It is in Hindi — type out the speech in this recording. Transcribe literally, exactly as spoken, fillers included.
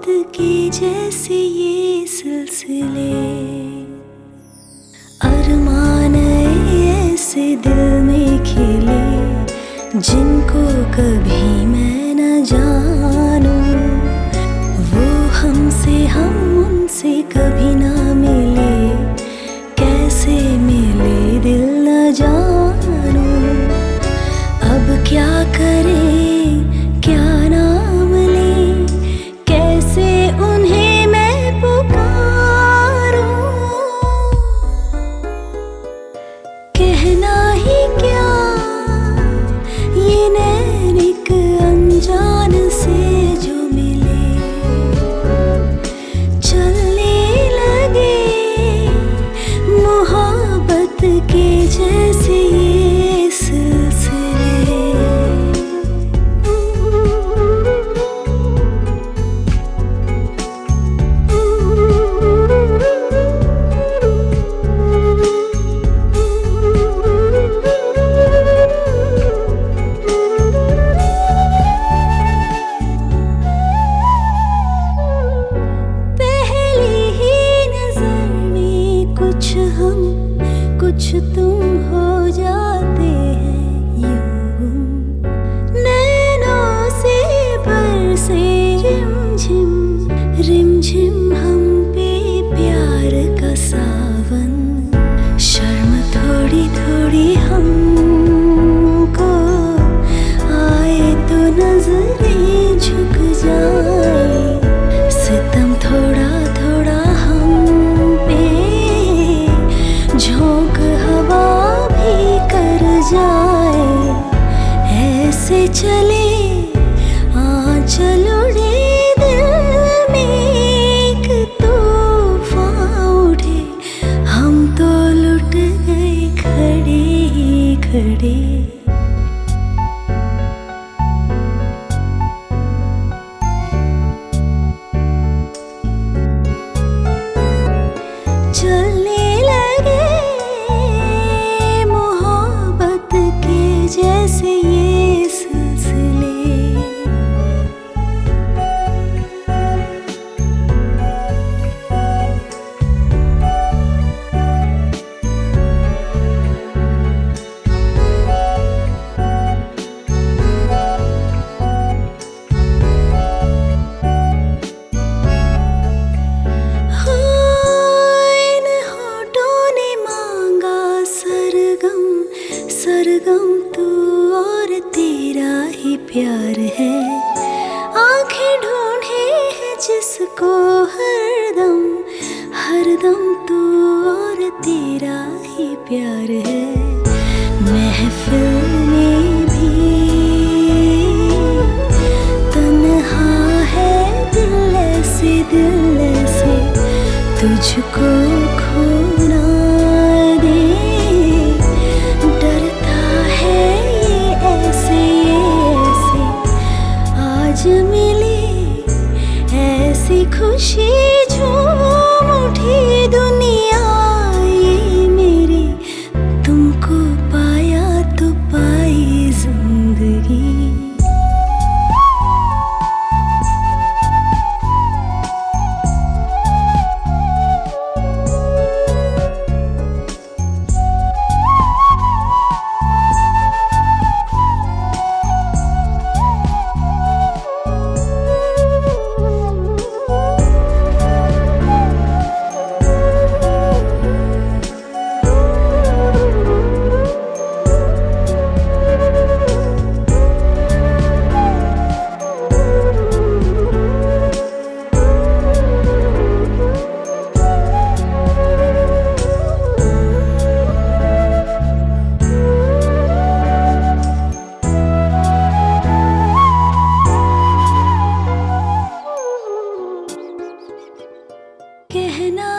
के जैसे ये सिलसिले, अरमान ऐसे दिल में खिले जिनको कभी मैं न जानूं। वो हमसे हम उनसे कभी ना मिले, कैसे मिले दिल न जानूं। अब क्या करें क्या नाम लें, कैसे उन्हें मैं पुकारूं। कहना ही क्या ये नैन एक अनजान से जो मिले, चलने लगे मोहब्बत के जैसे ये सिलसिले। कुछ हम कुछ तुम हो जाते हैं यूं, नैनों से बरसे रिमझिम रिमझिम हम पे प्यार का सावन। शर्म थोड़ी थोड़ी हमको आए तो नजरें झुक जाए, सितम थोड़ा थोड़ा झोंक हवा भी कर जाए। ऐसे चले आंचल उड़े दिल में एक तूफान उठे, हम तो लुट गए खड़े ही खड़े। चलने जैसे ये सिलसिले। इन होठों ने मांगा सरगम सरगम तू और तेरा ही प्यार है। आंखें ढूंढे है जिसको हरदम हरदम तू और तेरा ही प्यार है। महफिल में भी तन्हा है दिल ऐसे दिल ऐसे, तुझको खोना मिली ऐसी खुशी झूम उठी दुनिया ये मेरी, तुमको पाया तो पाई जिंदगी। कहना